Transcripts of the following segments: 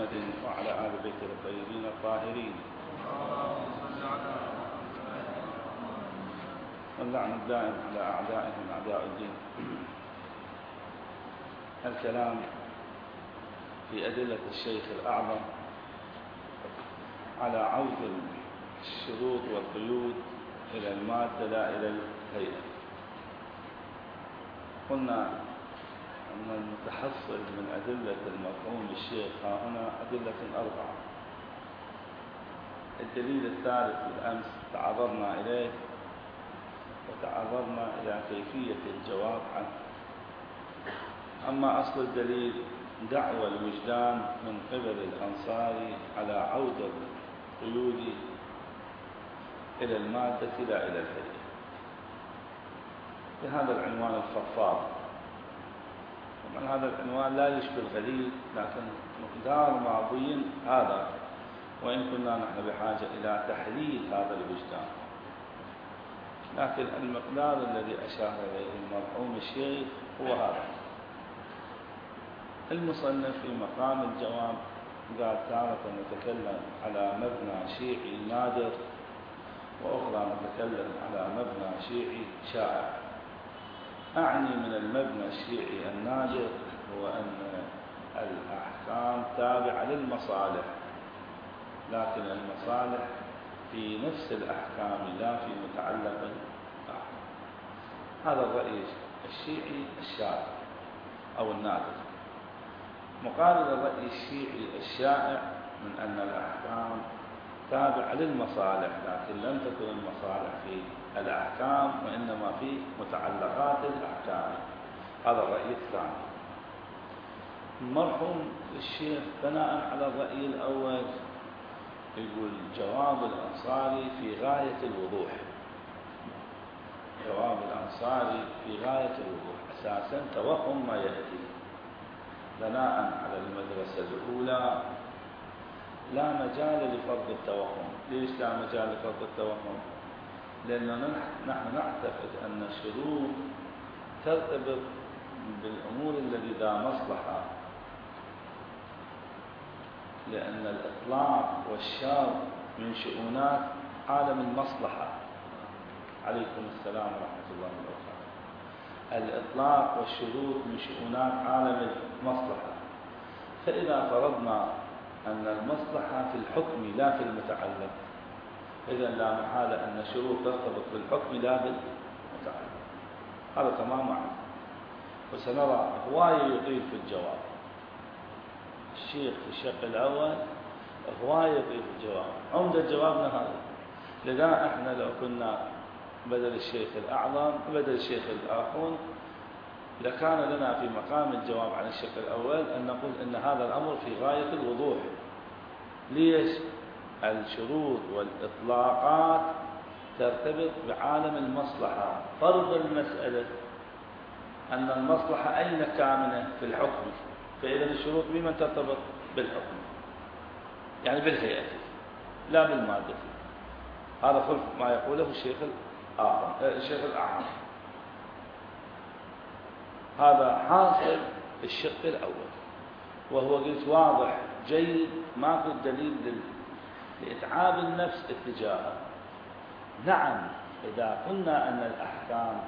محمد وعلى آل بيته الطيبين الطاهرين، واللعن الدائم على أعدائهم أعداء الدين. الكلام في أدلة الشيخ الأعظم على عود الشروط والقيود إلى المادة لا إلى الهيئة. قلنا أن المتحصل من أدلة المرحوم الشيخ هنا أدلة 4. الدليل الثالث بالأمس تعرضنا إليه وتعرضنا إلى كيفية الجواب عنه. أما أصل الدليل دعوى الوجدان من قبل الأنصاري على عودة القيود إلى المادة لا إلى الهيئة بهذا العنوان الفضفاض. طبعا هذا العنوان لا يشبه الغليل، لكن مقدار ماضي هذا، وإن كنا نحن بحاجة إلى تحليل هذا الوجدان، لكن المقدار الذي أشار إليه المرحوم الشيخ هو هذا. المصنف في مقام الجواب قال تارة نتكلم على مبنى شيعي نادر، وأخرى نتكلم على مبنى شيعي شائع. أعني من المبنى الشيعي النادر هو أن الأحكام تابعة للمصالح، لكن المصالح في نفس الأحكام لا في متعلق آخر. هذا الرأي الشيعي الشائع أو النادر، مقابل الرأي الشيعي الشائع من أن الأحكام تابعة للمصالح، لكن لم تكن المصالح في الأحكام وإنما في متعلقات الأحكام. هذا الرأي الثاني. المرحوم الشيخ بناء على الرأي الأول يقول جواب الأنصاري في غاية الوضوح. جواب الأنصاري في غاية الوضوح، أساسا توهم ما يأتي بناء على المدرسة الأولى لا مجال لفرض التوهم. ليش لا مجال لفرض التوهم؟ لأننا نحن نعتقد أن الشروط ترتبط بالأمور التي ذا مصلحة، لأن الإطلاق والشرط من شؤونات عالم المصلحة. عليكم السلام ورحمة الله وبركاته. الإطلاق والشروط من شؤونات عالم المصلحة، فإذا فرضنا أن المصلحة في الحكم لا في المتعلق، إذا لا محالة أن الشروط ترتبط بالحكم لا بالمتعلق. هذا تمام معنا، وسنرى هواية يطيل في الجواب. الشيخ في الشق الأول هواية يطيل في الجواب، عمدة جوابنا هذا. لذا احنا لو كنا بدل الشيخ الأعظم بدل الشيخ الآخون لكان لنا في مقام الجواب عن الشق الأول أن نقول أن هذا الأمر في غاية الوضوح. ليش؟ الشروط والإطلاقات ترتبط بعالم المصلحة. فرض المسألة أن المصلحة أين كامنة؟ في الحكم، فإذا الشروط بمن ترتبط؟ بالحكم، يعني بالهيئة لا بالمادة. هذا خلف ما يقوله الشيخ الأعظم. هذا حاصل الشق الأول، وهو قلت واضح جيد، ماكو دليل لإتعاب النفس اتجاهه. نعم، إذا قلنا أن الأحكام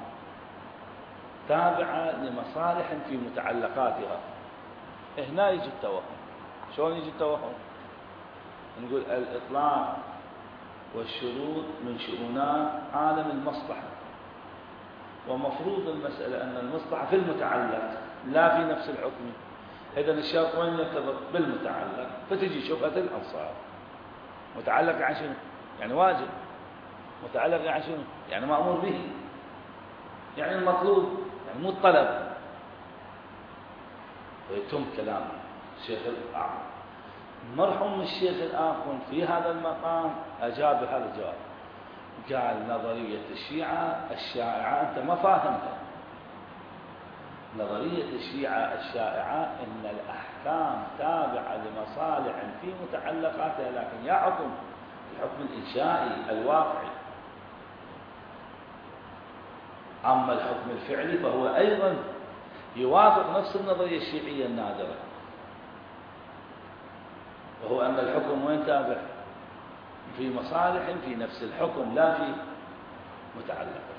تابعة لمصالح في متعلقاتها، هنا يجي التوهم. شلون يجي التوهم؟ نقول الإطلاق والشروط من شؤونات عالم المصلحة، ومفروض المسألة أن المصلحة في المتعلق لا في نفس الحكم. إذن الشرط وين يرتبط؟ بالمتعلق. فتجي شبهة الأنصار. متعلق عن شنو؟ يعني واجب. متعلق عن شنو؟ يعني مأمور به، يعني المطلوب، يعني مو الطلب. ويتم كلام الشيخ الأعظم. مرحوم الشيخ الآخر في هذا المقام أجاب هذا الجواب، قال نظرية الشيعة الشائعة أنت ما فاهمها. نظرية الشيعة الشائعة إن الأحكام تابعة لمصالح في متعلقاتها، لكن يا حكم الحكم الإنشائي الواقعي. أما الحكم الفعلي فهو أيضا يوافق نفس النظرية الشيعية النادرة. وهو أن الحكم وين تابع؟ في مصالح في نفس الحكم لا في متعلقة.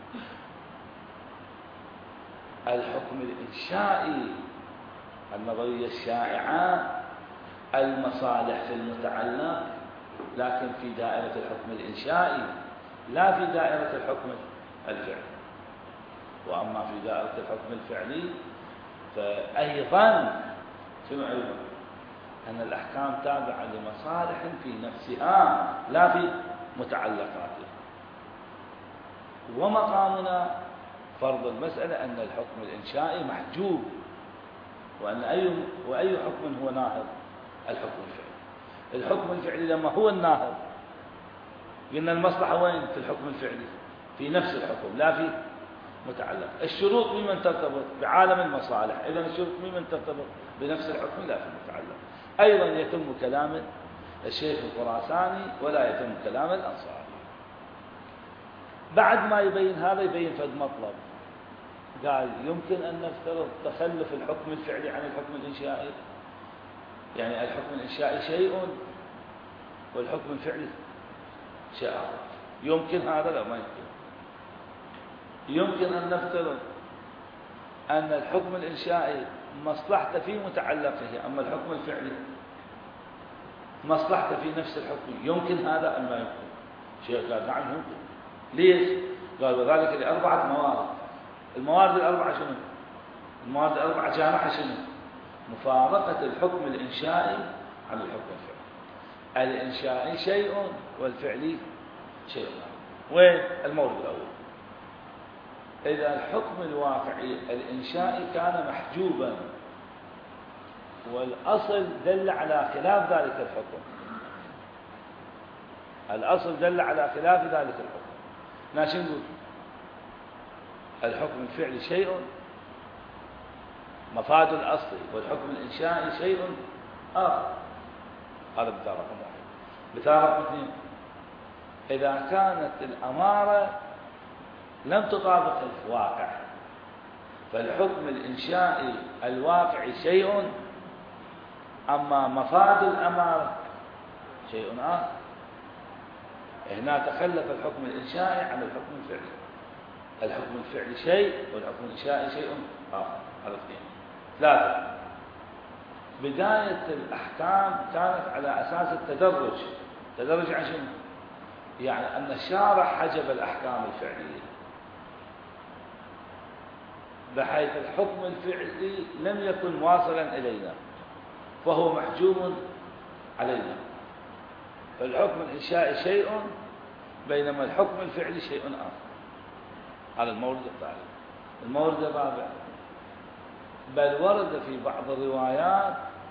الحكم الإنشائي النظرية الشائعة المصالح في المتعلق لكن في دائرة الحكم الإنشائي لا في دائرة الحكم الفعلي. وأما في دائرة الحكم الفعلي فأيضا شنو أيضا؟ أن الأحكام تابعة لمصالح في نفسها لا في متعلقاتها. ومقامنا فرض المسألة أن الحكم الإنشائي محجوب، وأن أي حكم هو ناهض؟ الحكم الفعلي. الحكم الفعلي لما هو الناهض قلنا المصلحة وين؟ في الحكم الفعلي في نفس الحكم لا في متعلق. الشروط ممن ترتبط؟ بعالم المصالح. إذن الشروط ممن ترتبط؟ بنفس الحكم لا في المتعلق. أيضا يتم كلام الشيخ الخراساني ولا يتم كلام الأنصاري. بعد ما يبين هذا يبين فد مطلب، قال يمكن أن نفترض تخلف الحكم الفعلي عن الحكم الإنشائي، يعني الحكم الإنشائي شيء والحكم الفعلي شيء آخر. يمكن هذا؟ لا، ما يمكن. يمكن أن نفترض أن الحكم الإنشائي مصلحته في متعلقه، أما الحكم الفعلي مصلحته في نفس الحكم. يمكن هذا أم ما يمكن؟ شيخ قال نعم يمكن. ليش؟ قال وذلك لأربعة موارد. الموارد الأربعة شنو؟ الموارد الأربعة جامعة شنو؟ مفارقة الحكم الإنشائي عن الحكم الفعلي. الإنشائي شيء والفعلي شيء آخر. وين المورد الأول؟ إذا الحكم الواقعي الإنشائي كان محجوبا والأصل دل على خلاف ذلك الحكم، الأصل دل على خلاف ذلك الحكم، ناشن نقول الحكم الفعلي شيء مفاد الأصل والحكم الإنشائي شيء آخر. هذا مثال رقم واحد. مثال رقم اثنين، إذا كانت الأمارة لم تطابق الواقع فالحكم الإنشائي الواقعي شيء، أما مفاد الأمارة شيء آخر. هنا تخلف الحكم الإنشائي عن الحكم الفعلي. الحكم الفعلي شيء والحكم الإنشائي شيء آخر. هذا اثنين. ثلاثة، بداية الأحكام كانت على أساس التدرج. تدرج عن شنو؟ يعني أن الشارع حجب الأحكام الفعلية بحيث الحكم الفعلي لم يكن واصلا إلينا فهو محجوم علينا. فالحكم الإنشائي شيء بينما الحكم الفعلي شيء آخر. هذا المورد الثالث. المورد الرابع، بل ورد في بعض الروايات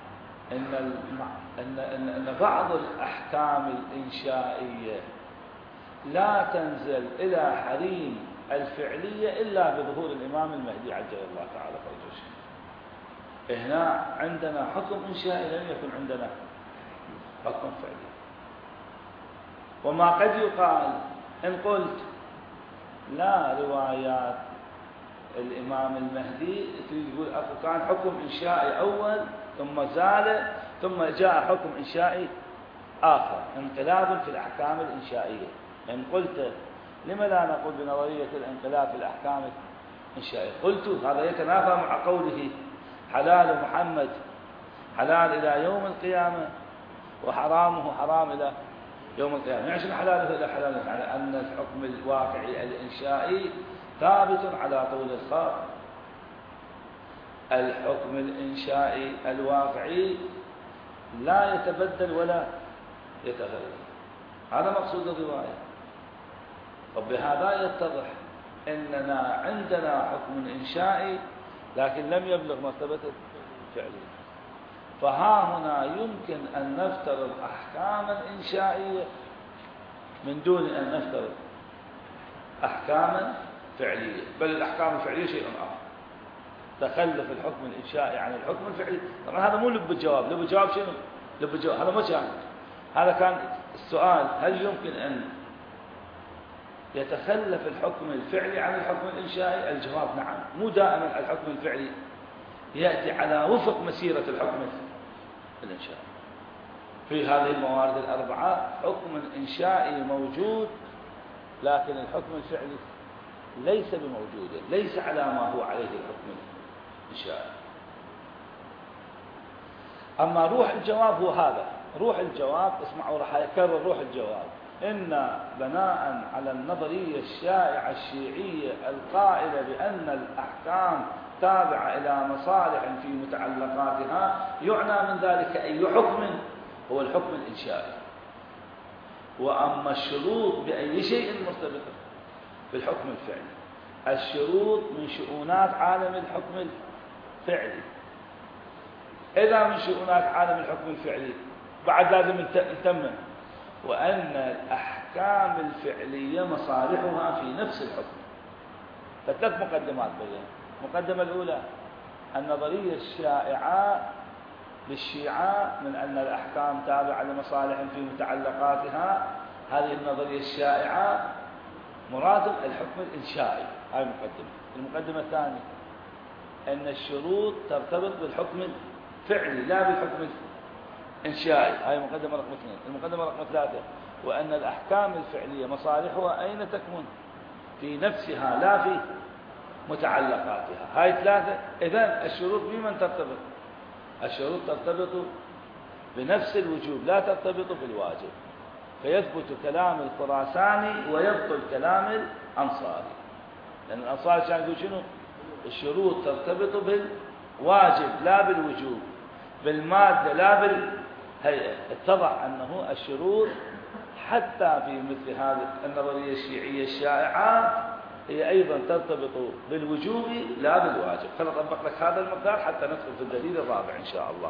أن بعض الأحكام الإنشائية لا تنزل إلى حريم الفعلية إلا بظهور الإمام المهدي عجل الله تعالى فرجه. هنا عندنا حكم إنشائي لم يكن عندنا حكم فعلي. وما قد يقال إن قلت لا روايات الإمام المهدي يقول كان حكم إنشائي أول ثم زال ثم جاء حكم إنشائي آخر، انقلاب في الأحكام الإنشائية. إن قلت لما لا نقول بنظرية الانقلاب في الأحكام الإنشائية؟ قلت هذا يتنافى مع قوله حلال محمد حلال إلى يوم القيامة وحرامه حرام إلى يوم القيامة. يعني شنو حلاله إلى حلاله؟ على أن الحكم الواقعي الإنشائي ثابت على طول الخط. الحكم الإنشائي الواقعي لا يتبدل ولا يتغير. هذا مقصود الرواية. وبهذا يتضح أننا عندنا حكم إنشائي لكن لم يبلغ مرتبة الفعلية. فها هنا يمكن أن نفترض أحكاما إنشائية من دون أن نفترض أحكاما فعلية، بل الأحكام الفعلية شيء آخر. تخلف الحكم الإنشائي عن الحكم الفعلي. طبعا هذا مو لب الجواب. لب الجواب شنو؟ لب الجواب هذا ما كان. هذا كان السؤال هل يمكن أن يتخلف الحكم الفعلي عن الحكم الإنشائي؟ الجواب نعم. مو دائما الحكم الفعلي يأتي على وفق مسيرة الحكم الإنشائي. في هذه الموارد الأربعة حكم إنشائي موجود، لكن الحكم الفعلي ليس بموجود، ليس على ما هو عليه الحكم الإنشائي. أما روح الجواب هو هذا، روح الجواب اسمعوا راح يكرر روح الجواب: إن بناء على النظرية الشائعة الشيعية القائلة بأن الأحكام تابعة إلى مصالح في متعلقاتها، يعنى من ذلك أي حكم هو الحكم الإنشائي. وأما الشروط بأي شيء مرتبطة بالحكم الفعلي، الشروط من شؤونات عالم الحكم الفعلي. إذا من شؤونات عالم الحكم الفعلي بعد لازم نتمم وأن الأحكام الفعلية مصالحها في نفس الحكم. فثلاث مقدمات بيان. المقدمة الأولى النظرية الشائعة للشيعة من أن الأحكام تابعة لمصالح في متعلقاتها، هذه النظرية الشائعة مراد الحكم الإنشائي. هذه المقدمة. المقدمة الثانية أن الشروط ترتبط بالحكم الفعلي لا بالحكم الإنشائي. هذه المقدمة رقم 2. المقدمة رقم 3 وأن الأحكام الفعلية مصالحها أين تكمن؟ في نفسها لا في متعلقاتها. هاي 3. إذن الشروط بمن ترتبط؟ الشروط ترتبط بنفس الوجوب لا ترتبط بالواجب، فيثبت كلام الخراساني ويبطل كلام الأنصاري. لأن الأنصاري كان يقول شنو؟ الشروط ترتبط بالواجب لا بالوجوب، بالمادة لا بالهيئة. اتضح أنه الشروط حتى في مثل هذه النظرية الشيعية الشائعة هي أيضا ترتبط بالوجوب لا بالواجب. خلنا أطبق لك هذا المقدار حتى ندخل في الدليل الرابع إن شاء الله.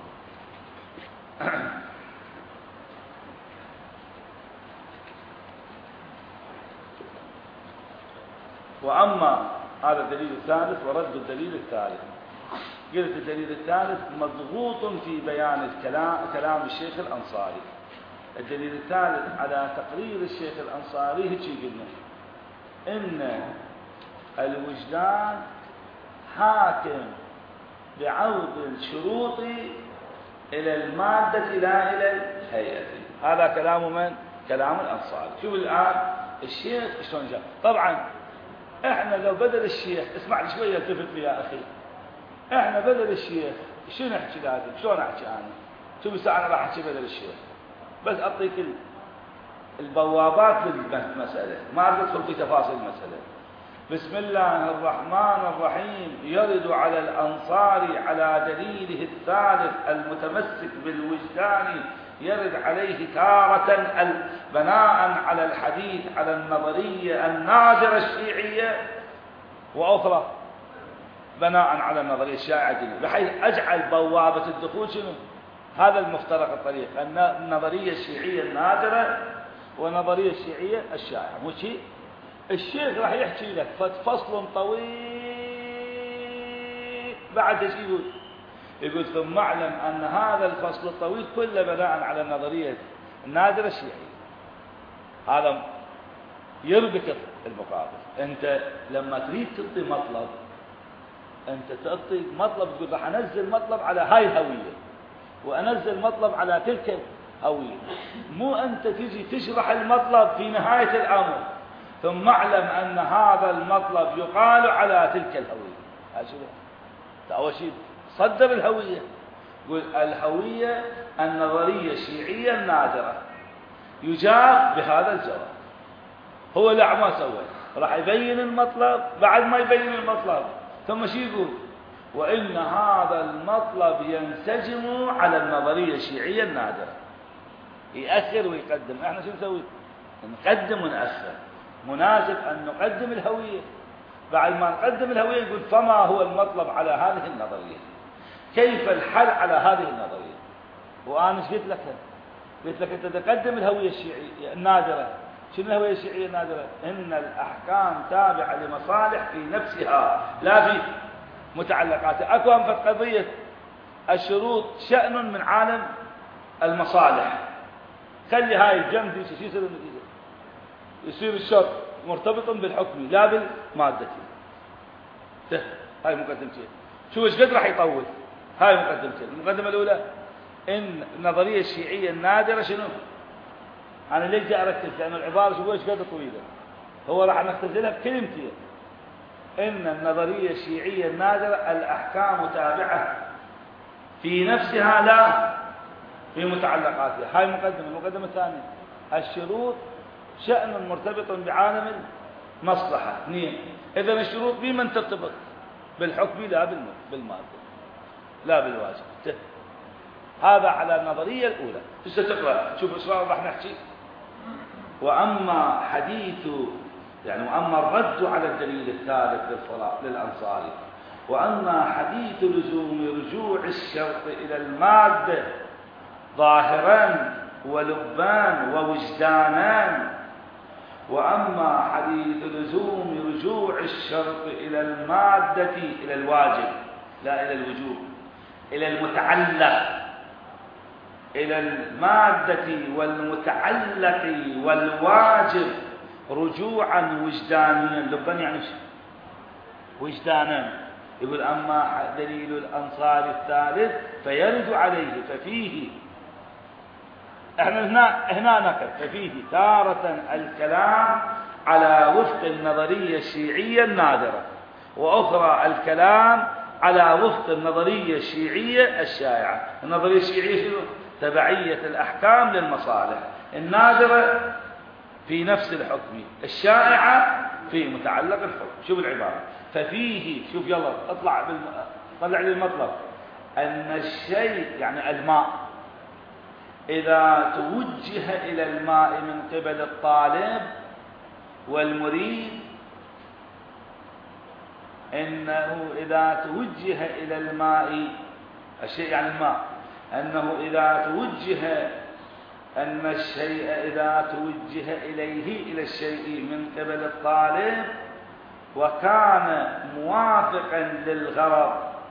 وأما هذا الدليل الثالث ورد الدليل الثالث، قلت الدليل الثالث مضغوط في بيان كلام الشيخ الأنصاري. الدليل الثالث على تقرير الشيخ الأنصاري هيك قلنا إن الوجدان حاكم بعوض الشروط إلى المادة لا إلى الهيئة. هذا كلام من؟ كلام الأنصاري. شوف الآن الشيخ شلون جاء. طبعا احنا لو بدل الشيخ، اسمع لي شوية التفت لي يا أخي، احنا بدل الشيخ شو نحكي لازم؟ شلون أحكي أنا؟ شوف ساعة أنا راح أحكي بدل الشيخ، بس أعطيك البوابات للمسألة، ما أريد أدخل في تفاصيل المسألة. بسم الله الرحمن الرحيم. يرد على الأنصاري على دليله الثالث المتمسك بالوجدان، يرد عليه تارة بناء على الحديث على النظرية النادرة الشيعية، وأخرى بناء على النظرية الشائعة، بحيث أجعل بوابة الدخول شنو؟ هذا المفترق الطريق، النظرية الشيعية النادرة والنظرية الشيعية الشائعة. مو شيء الشيخ راح يحكي لك فصل طويل بعد ايش يقول؟ يقول ثم اعلم ان هذا الفصل الطويل كله بناء على النظرية النادرة الشيعية. هذا يربك المقابل. انت لما تريد تعطي مطلب، انت تعطي مطلب تقول راح انزل مطلب على هاي الهوية وانزل مطلب على تلك الهوية، مو انت تجي تشرح المطلب في نهاية الامر ثم اعلم ان هذا المطلب يقال على تلك الهوية. أول شيء صدر الهوية، يقول الهوية النظرية الشيعية النادرة، يجاب بهذا الجواب. هو لا ما سوى، راح يبين المطلب، بعد ما يبين المطلب ثم شو يقول؟ وإن هذا المطلب ينسجم على النظرية الشيعية النادرة. يأخر ويقدم. احنا شو نسوي؟ نقدم ونأخر. مناسب أن نقدم الهوية، بعد ما نقدم الهوية يقول فما هو المطلب على هذه النظرية، كيف الحل على هذه النظرية. وأنا ايش قلت لك؟ قلت لك أنت تقدم الهوية الشيعية النادرة. شنو الهوية الشيعية النادرة؟ إن الأحكام تابعة لمصالح في نفسها لا في متعلقاتها. أكو أنفت قضية الشروط شأن من عالم المصالح، خلي هاي الجنب شو يصير النتيجة؟ يصير الشرط مرتبط بالحكم لا بالمادة. هاي مقدمتين. شو ايش قد راح يطول؟ هاي مقدمتين. المقدمة الأولى إن النظرية الشيعية النادرة شنو؟ أنا ليش جاء أركز؟ لأن العبارة شو إيش قد طويلة، هو راح نختزلها بكلمتين. إن النظرية الشيعية النادرة الأحكام تابعة في نفسها لا في متعلقاتها. هاي مقدمة. المقدمة الثانية الشروط شأن مرتبط بعالم المصلحة. اثنين، إذا الشروط بمن ترتبط؟ بالحكم لا بالمادة لا بالواجب. هذا على النظرية الأولى. هسه تقرأ شوف إسرائيل راح نحكي. وأما حديث وأما الرد على الدليل الثالث للأنصاري، وأما حديث لزوم رجوع الشرط إلى المادة ظاهرا ولبان ووجدانا، وأما حديث لزوم رجوع الشرط إلى المادة إلى الواجب لا إلى الوجوب، إلى المتعلق، إلى المادة والمتعلق والواجب رجوعا وجدانيا. لبان يعني وجدانا. يقول أما دليل الأنصار الثالث فيرد عليه ففيه، احنا هنا نقف ففيه تارة الكلام على وفق النظرية الشيعية النادرة، وأخرى الكلام على وفق النظرية الشيعية الشائعة. النظرية الشيعية شنو؟ تبعية الأحكام للمصالح، النادرة في نفس الحكم، الشائعة في متعلق الحكم. شوف العبارة ففيه، شوف يلا طلع لي المطلب. أن الشيء يعني الماء إذا توجه إلى الماء من قبل الطالب والمريد، إنه إذا توجه إلى الماء الشيء يعني الماء، أنه إذا توجه أن الشيء إذا توجه إليه إلى الشيء من قبل الطالب وكان موافقا للغرض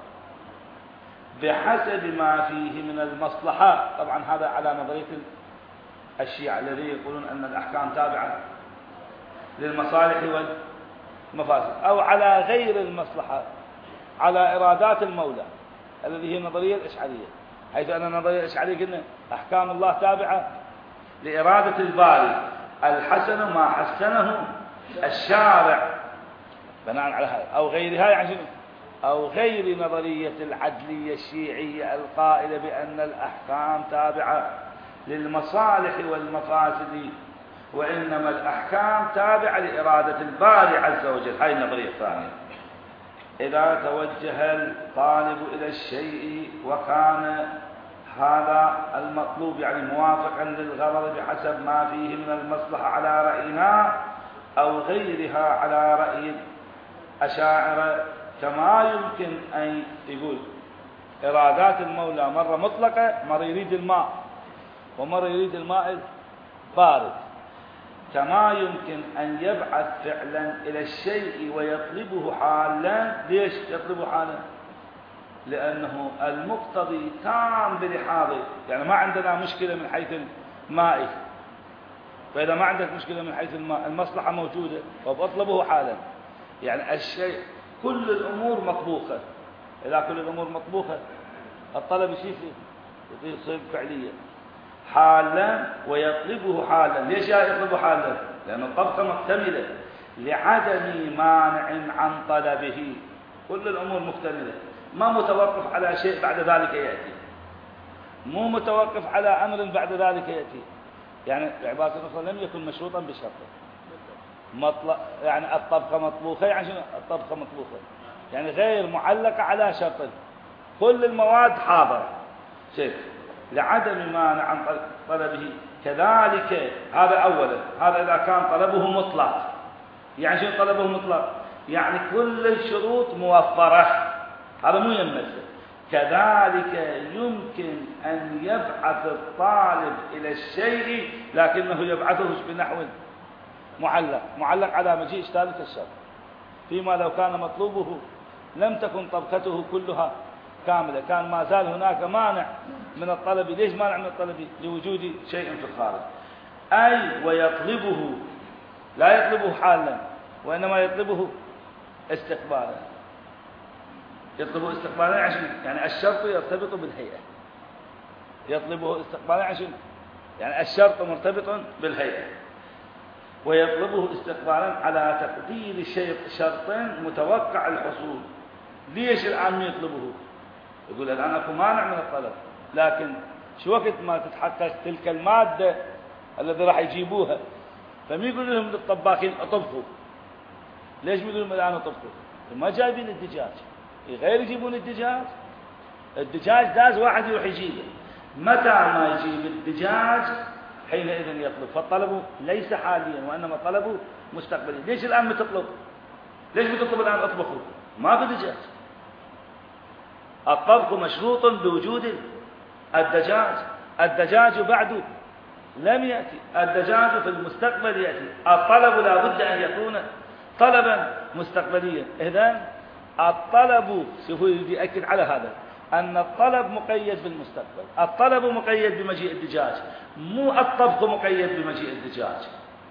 بحسب ما فيه من المصلحة. طبعا هذا على نظرية الشيعة الذين يقولون أن الأحكام تابعة للمصالح والمفاسد، أو على غير المصلحة، على إرادات المولى الذي هي النظرية الأشعرية، حيث أن النظرية الأشعرية قلنا أحكام الله تابعة لإرادة الباري، الحسن ما حسنه الشارع بناء على هذا، أو غيرها يعني أو غير نظرية العدلية الشيعية القائلة بأن الأحكام تابعة للمصالح والمفاسد، وإنما الأحكام تابعة لإرادة الباري عز وجل. هاي النظرية الثانية. إذا توجه الطالب إلى الشيء وكان هذا المطلوب يعني موافقا للغرض بحسب ما فيه من المصلحة على رأينا أو غيرها على رأي الأشاعرة، كما يمكن أن يقول إرادات المولى مرة مطلقة، مرة يريد الماء ومرة يريد الماء البارد، كما يمكن أن يبعث فعلا إلى الشيء ويطلبه حالا. ليش يطلبه حالا؟ لأنه المقتضي تام بلحاظه، يعني ما عندنا مشكلة من حيث الماء، فإذا ما عندك مشكلة من حيث الماء المصلحة موجودة وبأطلبه حالا. يعني الشيء كل الأمور مطبوخة، إذا كل الأمور مطبوخة الطلب يصير فعليا حالا ويطلبه حالا. ليش يطلبه حالا؟ لأن الطبخة مكتملة لعدم مانع عن طلبه. كل الأمور مكتملة، ما متوقف على شيء بعد ذلك يأتي، مو متوقف على أمر بعد ذلك يأتي. يعني بعبارة أخرى لم يكن مشروطا بشرط يعني الطبخة مطبوخة، يعني الطبخة مطبوخة يعني غير معلقة على شرط، كل المواد حاضرة شيء لعدم مانع عن طلبه. كذلك هذا أولا، هذا إذا كان طلبه مطلق. يعني شو طلبه مطلق؟ يعني كل الشروط موفرة، هذا مو يمسه. كذلك يمكن أن يبعث الطالب إلى الشيء لكنه يبعثه بنحو معلق على مجيء ثالث الشرط، فيما لو كان مطلوبه لم تكن طبقته كلها كاملة، كان ما زال هناك مانع من الطلب. ليش مانع من الطلب؟ لوجود شيء في الخارج. أي ويطلبه، لا يطلبه حالا وإنما يطلبه استقبالا. يطلبه استقبالا يعني الشرط يرتبط بالهيئة، يطلبه استقبالا عشان يعني الشرط مرتبط بالهيئة، ويطلبه استقبالا على تقدير شرط متوقع الحصول. ليش الآن يطلبه؟ يقول الآن أكو مانع من الطلب، لكن شو وقت ما تتحقق تلك المادة الذي راح يجيبوها، فمين يقول لهم للطباخين اطبخوا؟ ليش يقول لهم الآن اطبخوا؟ ما جايبين الدجاج، غير يجيبون الدجاج داز واحد يروح يجيبه. متى ما يجيب الدجاج حينئذ يطلب، فالطلب ليس حاليا وإنما طلبه مستقبلي. ليش الآن بتطلب؟ ليش بتطلب الآن اطبخوا؟ ما في دجاج. الطبخ مشروط بوجود الدجاج بعد لم يأتي، الدجاج في المستقبل يأتي. الطلب لا بد أن يكون طلبا مستقبليا. إذن الطلب، شوفوا يؤكد على هذا، أن الطلب مقيد بالمستقبل. الطلب مقيد بمجيء الدجاج، مو الطبخ مقيد بمجيء الدجاج.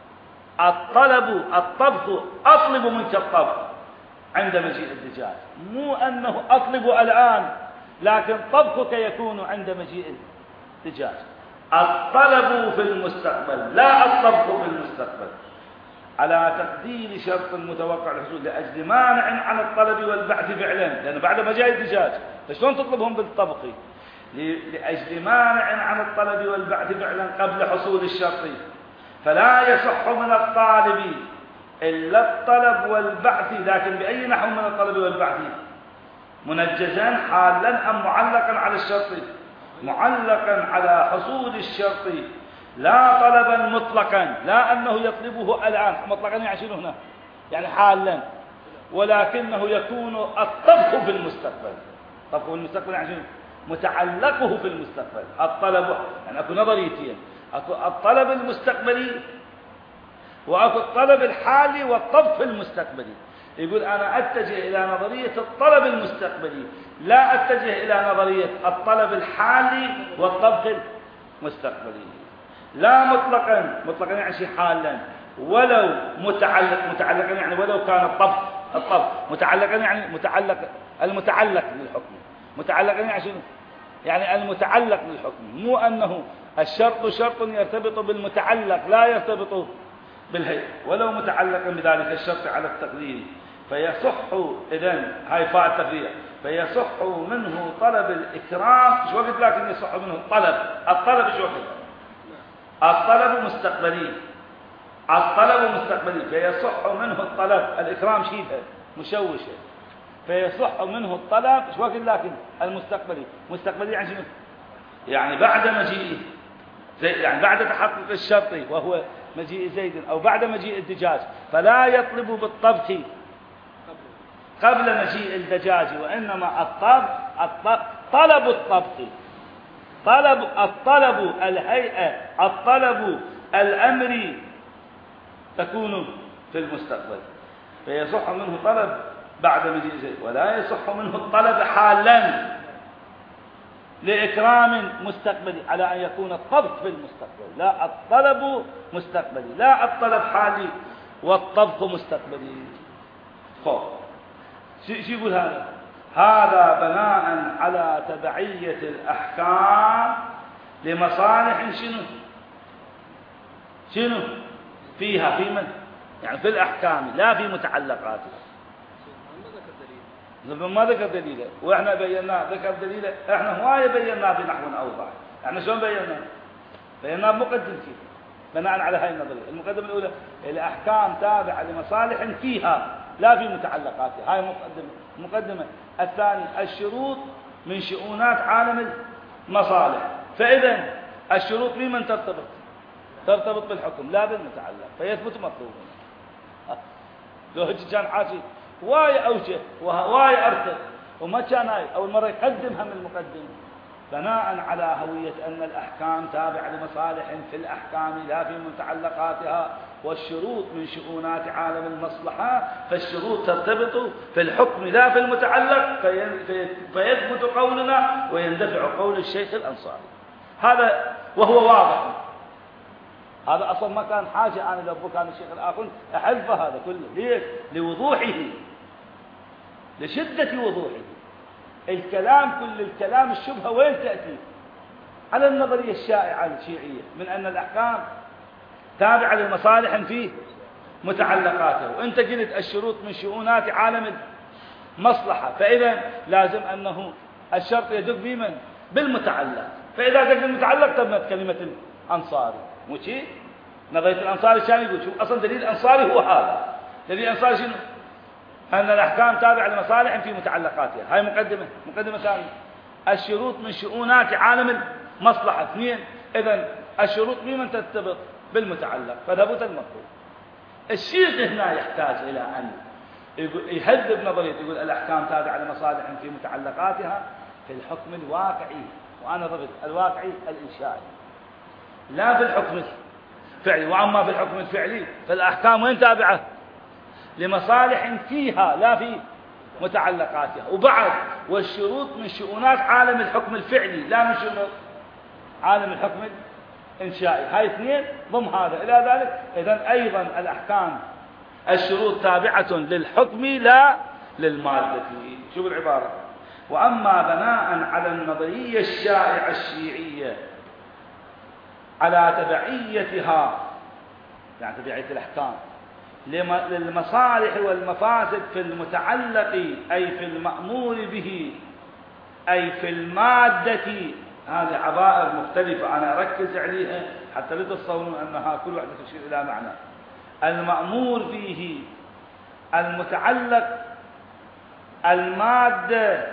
الطبخ أطلب منك الطبخ عند مجيء الدجاج، مو أنه أطلب الآن لكن طبخك يكون عند مجيء الدجاج. الطلب في المستقبل لا الطبخ في المستقبل، على تقدير شرط متوقع الحصول لأجل مانع عن الطلب والبعث فعلا، لأن بعد ما جاء الدجاج فشلون تطلبهم بالطبخ؟ لأجل مانع عن الطلب والبعث فعلا قبل حصول الشرط، فلا يصح من الطالب إلا الطلب والبعث، لكن بأي نحو من الطلب والبعث؟ منجزا حالا أم معلقا على الشرط؟ معلقا على حصول الشرط، لا طلبا مطلقا، لا أنه يطلبه الآن مطلقا يعني شنو هنا؟ يعني حالا، ولكنه يكون الطبخ في المستقبل. الطبخ في المستقبل يعني شنو؟ متعلقه في المستقبل. الطلب يعني أكو نظريتين، أكو الطلب المستقبلي وأكو الطلب الحالي والطبخ المستقبلي. يقول أنا أتجه إلى نظرية الطلب المستقبلي، لا أتجه إلى نظرية الطلب الحالي والطبخ المستقبلي. لا مطلقا يعني شيء حالا، ولو متعلقا يعني ولو كان الطبخ متعلقا يعني المتعلق للحكم. متعلقا يعني شنو؟ يعني المتعلق للحكم، مو أنه الشرط شرط يرتبط بالمتعلق، لا يرتبط بالهيئة، ولو متعلقا بذلك الشرط على التقدير. فيصح إذن هاي فاء التفريع، فيصح منه طلب الإكرام. شو وقت لكن يصح منه الطلب شو وقت؟ الطلب مستقبلي فيصح منه الطلب. الإكرام شيفة مشوشة، فيصح منه الطلب شو وقت لكن مستقبلي يعني شنو؟ يعني بعد مجيئه، يعني بعد تحقق الشرط وهو مجيء زيد، أو بعد مجيء الدجاج، فلا يطلب بالطبخ قبل مجيء الدجاج، وإنما طلب الطبخ، الطلب الهيئة، الطلب الأمري تكون في المستقبل. فيصح منه طلب بعد مجيء زيد، ولا يصح منه الطلب حالا لإكرام مستقبلي، على أن يكون الطبخ في المستقبل. لا الطلب مستقبلي، لا الطلب حالي والطبخ مستقبلي. خب شو يقول هذا بناء على تبعية الأحكام لمصالح شنو فيها، في من يعني في الأحكام لا في متعلقاتها. ما ذكر دليله، واحنا بيناه. ذكر دليله احنا هوايه بيناه بنحو اوضح. احنا شلون بيناه بمقدمه بناء على هاي النظريه. المقدمه الاولى الاحكام تابعه لمصالح فيها لا في متعلقاتها، هاي مقدمه. الثاني الشروط من شؤونات عالم المصالح، فاذا الشروط بمن ترتبط بالحكم لا بالمتعلق، فيثبت مطلوبا. لو هيك كان حاجي واي أوجه وواي أرتب، وما كان هاي أول مرة يقدمها من المقدم بناء على هوية أن الأحكام تابعة لمصالح في الأحكام لا في متعلقاتها، والشروط من شؤونات عالم المصلحة، فالشروط ترتبط في الحكم لا في المتعلق، فيثبت قولنا ويندفع قول الشيخ الأنصاري. هذا وهو واضح. هذا أصلا ما كان حاجة أنا لو كان الشيخ الآخر أحذف هذا كله. ليش؟ لوضوحه، لشدة وضوحه. الكلام كل الكلام الشبهة وين تأتي؟ على النظرية الشائعة الشيعية من أن الأحكام تابعة للمصالح في متعلقاته، وأنت قلت الشروط من شؤونات عالم المصلحة، فإذا لازم أنه الشرط يدق بمن؟ بالمتعلق، فإذا دق بالمتعلق تبنت كلمة الأنصاري، مو شيء؟ نظرية الأنصاري الشامي يقول شوف أصلا دليل الأنصاري هو هذا، دليل الأنصاري شنو؟ أن الأحكام تابعة لمصالح في متعلقاتها. هاي مقدمة ثانية. الشروط من شؤونات عالم المصلحة. اثنين، إذن الشروط بمن ترتبط؟ بالمتعلق، فثبت المطلوب. الشيخ هنا يحتاج إلى أن يهذب نظرية، يقول الأحكام تابعة لمصالح في متعلقاتها في الحكم الواقعي، وأنا ضبط الواقعي الإنشائي لا في الحكم الفعلي. وأما في الحكم الفعلي فالأحكام وين تابعة؟ لمصالح فيها لا في متعلقاتها. وبعد والشروط من شؤونات عالم الحكم الفعلي لا من شؤون عالم الحكم الإنشائي. هاي اثنين ضم هذا إلى ذلك. إذن أيضا الأحكام الشروط تابعة للحكم لا للمادة. شوف العبارة: وأما بناء على النظرية الشائعة الشيعية على تبعيتها، يعني تبعية الأحكام للمصالح والمفاسد في المتعلق أي في المأمور به أي في المادة، هذه عبائر مختلفة أنا أركز عليها حتى لا تتصورون أنها كل واحدة تشير إلى معنى. المأمور به، المتعلق، المادة،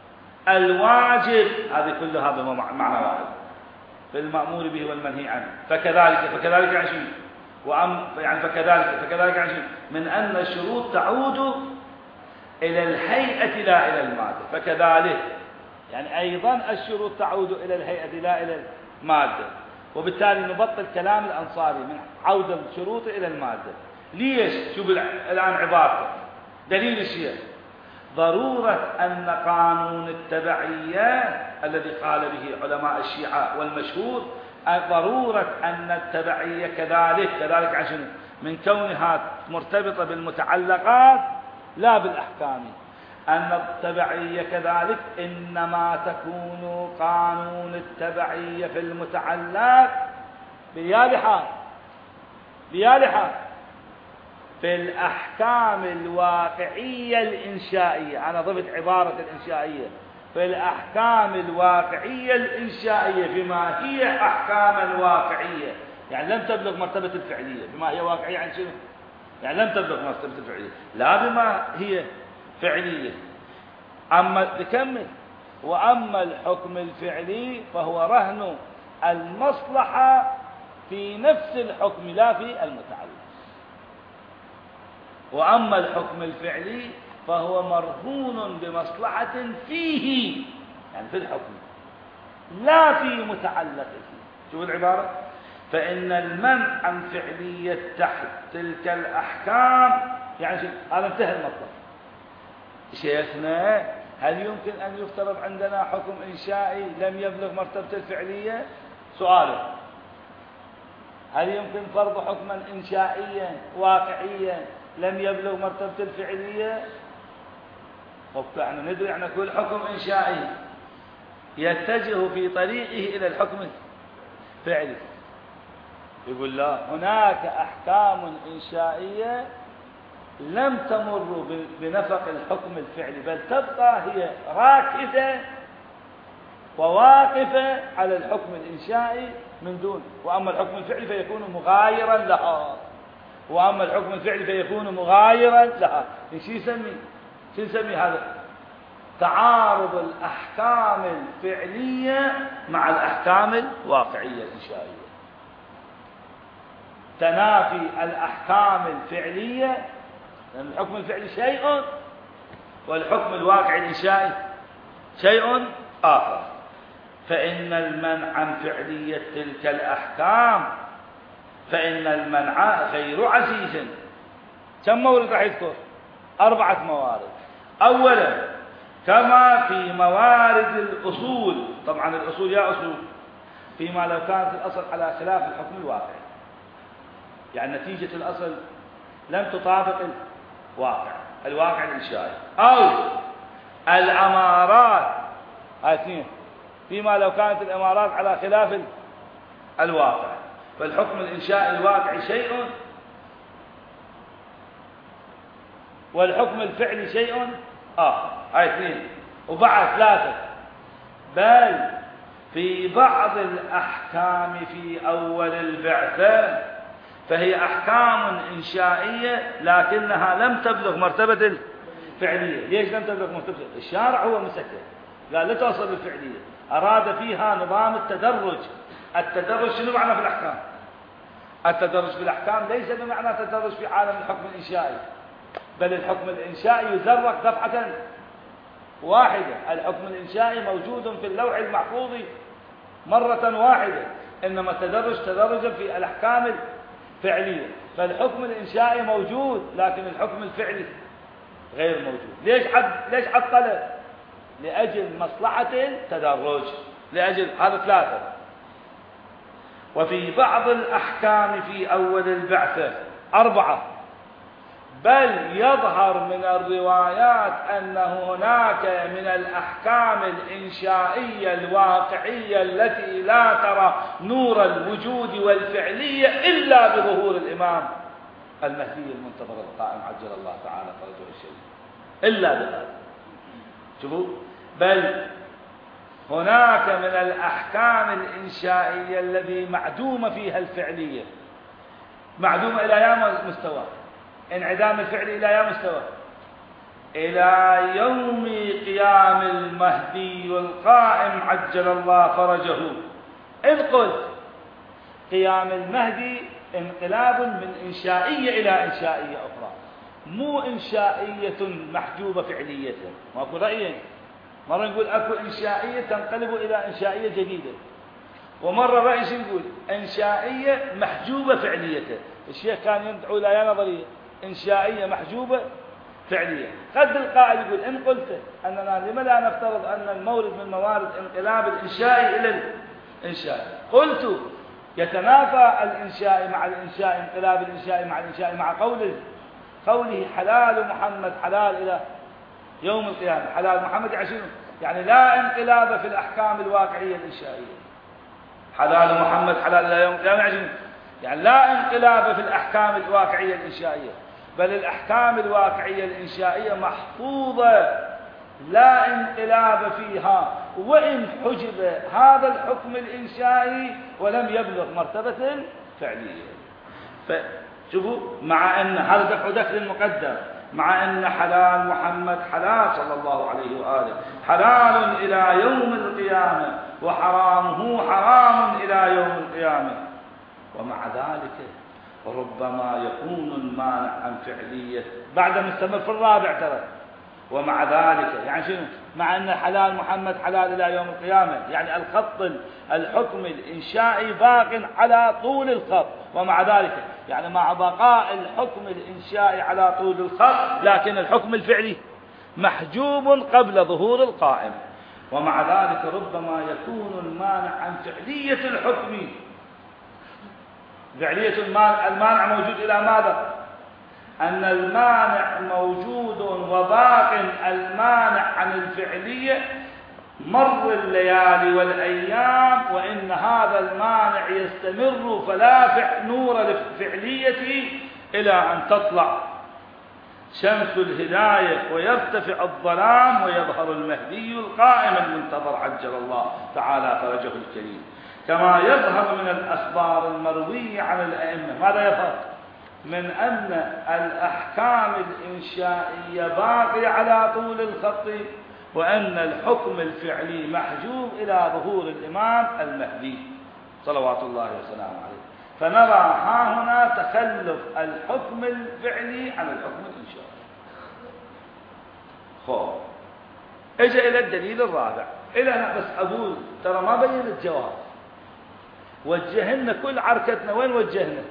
الواجب، هذه كلها بمعنى واحد في المأمور به والمنهي عنه. فكذلك يعني شيء يعني فكذلك يعني شيء من أن الشروط تعود إلى الهيئة لا إلى المادة، فكذلك يعني أيضا الشروط تعود إلى الهيئة لا إلى المادة. وبالتالي نبطل كلام الأنصاري من عودة الشروط إلى المادة. ليش؟ شوف الآن عبارته دليل الشيء: ضرورة أن قانون التبعية الذي قال به علماء الشيعة والمشهور، ضرورة أن التبعية كذلك عشان من كونها مرتبطة بالمتعلقات لا بالأحكام، أن التبعية كذلك إنما تكون قانون التبعية في المتعلق بيالحة في الأحكام الواقعية الإنشائية. أنا ضبط عبارة الإنشائية: في الأحكام الواقعية الإنشائية، بما هي أحكاما واقعية، يعني لم تبلغ مرتبة الفعلية. بما هي واقعية عن شنو؟ يعني لم تبلغ مرتبة الفعلية، لا بما هي فعلية. أما تكمل: وأما الحكم الفعلي فهو رهن المصلحة في نفس الحكم لا في المتعلق. وأما الحكم الفعلي فهو مرهون بمصلحة فيه، يعني في الحكم لا في متعلقه. شوف العبارة: فإن المنع عن فعلية تحت تلك الأحكام، يعني هذا انتهى المطلب. شيخنا، هل يمكن أن يفترض عندنا حكم إنشائي لم يبلغ مرتبة الفعلية؟ سؤاله: هل يمكن فرض حكما إنشائيا واقعيا لم يبلغ مرتبة الفعلية؟ فنحن ندري أن كل حكم إنشائي يتجه في طريقه إلى الحكم الفعلي. يقول لا، هناك أحكام إنشائية لم تمر بنفق الحكم الفعلي، بل تبقى هي راكزة وواقفة على الحكم الإنشائي من دون. وأما الحكم الفعلي فيكون مغايرا لها، وأما الحكم الفعلي فيكون مغايرا لها. شو نسمي هذا؟ تعارض الأحكام الفعلية مع الأحكام الواقعية الإنشائية. تنافي الأحكام الفعلية، لأن الحكم الفعلي شيء والحكم الواقعي الإنشائي شيء آخر. فإن المنع عن فعلية تلك الأحكام، فإن المنع غير عزيز. كم مورد راح يذكر؟ 4 موارد. أولا، كما في موارد الأصول، طبعا الأصول يا أصول فيما لو كانت الأصل على خلاف الحكم الواقعي، يعني نتيجة الأصل لم تطابق الواقع الإنشائي، أو الأمارات، هاي 2 فيما لو كانت الإمارات على خلاف الواقع. فالحكم الإنشائي الواقعي شيء، والحكم الفعلي شيء آخر. هاي اثنين. وبعد ثلاثة، بل في بعض الأحكام في أول البعثة فهي أحكام إنشائية لكنها لم تبلغ مرتبة الفعلية. ليش لم تبلغ مرتبة؟ الشارع هو مسكت قال لا توصل للفعلية، أراد فيها نظام التدرج. التدرج شنو معنى في الأحكام؟ التدرج في الأحكام ليس بمعنى تدرج في عالم الحكم الإنشائي، بل الحكم الإنشائي يزرق دفعة واحدة. الحكم الإنشائي موجود في اللوح المحفوظ مرة واحدة، إنما التدرج تدرج في الأحكام الفعلية. فالحكم الإنشائي موجود لكن الحكم الفعلي غير موجود. ليش عطله؟ لأجل مصلحة التدرج، لأجل هذا ثلاثة. وفي بعض الأحكام في أول البعثة أربعة، بل يظهر من الروايات أن هناك من الأحكام الإنشائية الواقعية التي لا ترى نور الوجود والفعلية إلا بظهور الإمام المهدي المنتظر القائم عجل الله تعالى فرجه الشريف، إلا بهذا. شوفوا، بل هناك من الأحكام الإنشائية الذي معدومة فيها الفعلية، معدومة إلى أي مستوى؟ انعدام الفعل إلى أي مستوى؟ إلى يوم قيام المهدي القائم عجل الله فرجه. إذ قلت قيام المهدي انقلاب من إنشائية إلى إنشائية أخرى، مو إنشائية محجوبة فعلية. ما أكو رأيين، مرة نقول أكو إنشائية تنقلب إلى إنشائية جديدة، ومرة رأي نقول إنشائية محجوبة فعلية. الشيخ كان يدعو إلى نظرية إنشائية محجوبة فعلية. قد القائل يقول إن قلت أننا لما لا نفترض أن المورد من موارد انقلاب الإنشائي إلى الإنشائي؟ قلت يتنافى الإنشائي مع الإنشائي، انقلاب الإنشائي مع الإنشائي، مع قوله حلال محمد حلال إلى يوم القيامة. حلال محمد يعني لا انقلاب في الأحكام الواقعية الإنشائية. حلال محمد حلال إلى يوم القيامة يعني لا انقلاب في الأحكام الواقعية الإنشائية، بل الأحكام الواقعية الإنشائية محفوظة لا انقلاب فيها، وإن حجب هذا الحكم الإنشائي ولم يبلغ مرتبة الفعلية. فشوفوا، مع أن هذا دفع دخل مقدر، مع أن حلال محمد حلال صلى الله عليه وآله حلال إلى يوم القيامة، وحرامه حرام إلى يوم القيامة، ومع ذلك ربما يكون المانع عن فعلية بعد مستمر في الرابع ترى. ومع ذلك يعني شنو؟ مع أن حلال محمد حلال إلى يوم القيامة، يعني الخط الحكم الإنشائي باق على طول الخط، ومع ذلك يعني مع بقاء الحكم الإنشائي على طول الخط لكن الحكم الفعلي محجوب قبل ظهور القائم. ومع ذلك ربما يكون المانع عن فعلية الحكم، فعلية المانع موجود إلى ماذا؟ أن المانع موجود وباق المانع عن الفعلية مر الليالي والأيام، وإن هذا المانع يستمر فلا نور للفعلية إلى أن تطلع شمس الهداية ويرتفع الظلام ويظهر المهدي القائم المنتظر عجل الله تعالى فرجه الكريم. كما يظهر من الأخبار المروية عن الأئمة، ماذا يظهر؟ من أن الأحكام الإنشائية باقية على طول الخط، وأن الحكم الفعلي محجوب إلى ظهور الإمام المهدي صلوات الله وسلامه عليه. فنرى ها هنا تخلف الحكم الفعلي عن الحكم الإنشائي. اجى إلى الدليل الرابع. إلى أنا بس أقول ترى ما بين الجواب، وجهنا كل عركتنا وين وجهنا؟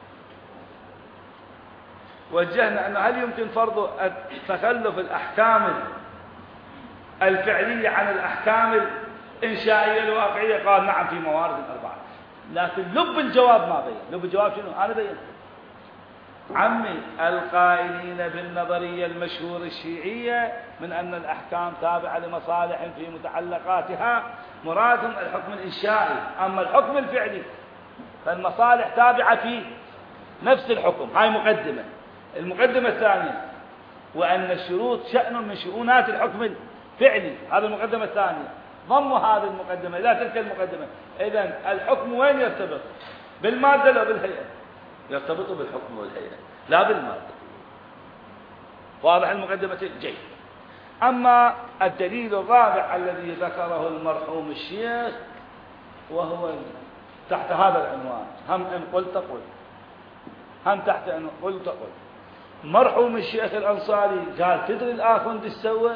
وجهنا أنه هل يمكن فرض تخلف الأحكام الفعلية عن الأحكام الإنشائية الواقعية؟ قال نعم في موارد أربعة. لكن لب الجواب ما بين. لب الجواب شنو؟ أنا بين عمي القائلين بالنظرية المشهورة الشيعية من أن الأحكام تابعة لمصالح في متعلقاتها، مرادهم الحكم الإنشائي. أما الحكم الفعلي فالمصالح تابعة في نفس الحكم. هاي مقدمة. المقدمة الثانية، وأن الشروط شأن من شؤونات الحكم الفعلي. هذه المقدمة الثانية. ضموا هذه المقدمة إلى تلك المقدمة. إذن الحكم وين يرتبط؟ بالمادة لا بالهيئة؟ يرتبط بالحكم والهيئة لا بالمادة. واضح المقدمة؟ جيد. أما الدليل الرابع الذي ذكره المرحوم الشيخ، وهو تحت هذا العنوان، هم إن قلت قل، هم تحت إن قلت قل. مرحوم الشيخ الأنصاري قال تدري الآخوندي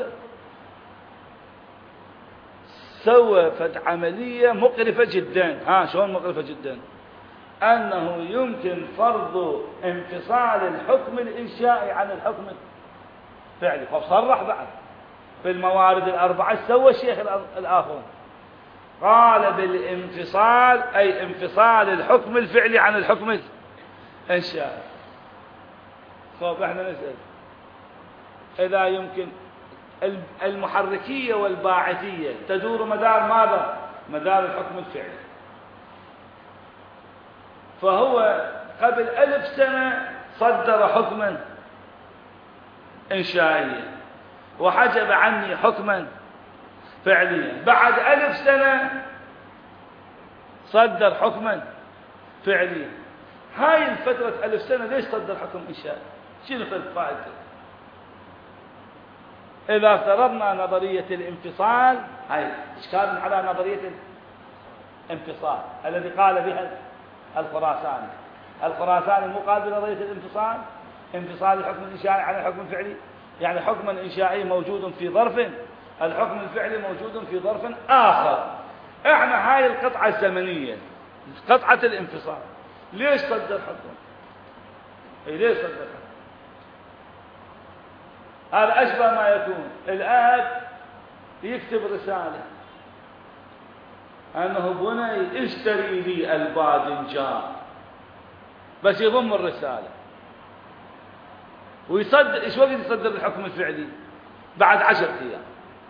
سوى فد عملية مقرفة جدا. شلون مقرفة جدا؟ أنه يمكن فرض انفصال الحكم الإنشائي عن الحكم الفعلي. فصرح بعد في الموارد الأربعة. سوى الشيخ الآخوندي قال بالانفصال أي انفصال الحكم الفعلي عن الحكم الإنشائي. طيب احنا نسأل إذا يمكن المحركية والباعثية تدور مدار ماذا؟ مدار الحكم الفعلي. فهو قبل 1000 سنة صدر حكما إنشائيا وحجب عني حكما فعليا. بعد 1000 سنة صدر حكما فعليا. هاي الفترة 1000 سنة ليش صدر حكم إنشائي؟ شنو فائدته؟ إذا افترضنا نظرية الانفصال، هاي إشكال على نظرية الانفصال الذي قال بها الخراساني. الخراساني مو قال بنظرية الانفصال، انفصال الحكم الإنشائي عن الحكم الفعلي، يعني حكم إنشائي موجود في ظرف، الحكم الفعلي موجود في ظرف آخر. احنا هاي القطعة الزمنية، قطعة الانفصال، ليش صدر حكم؟ ليش صدر حكم؟ هذا أشبه ما يكون الأب يكتب رسالة أنه بني اشتري لي الباذنجان، بس يضم الرسالة ويصدر. ايش وقت يصدر الحكم الفعلي؟ بعد 10 أيام.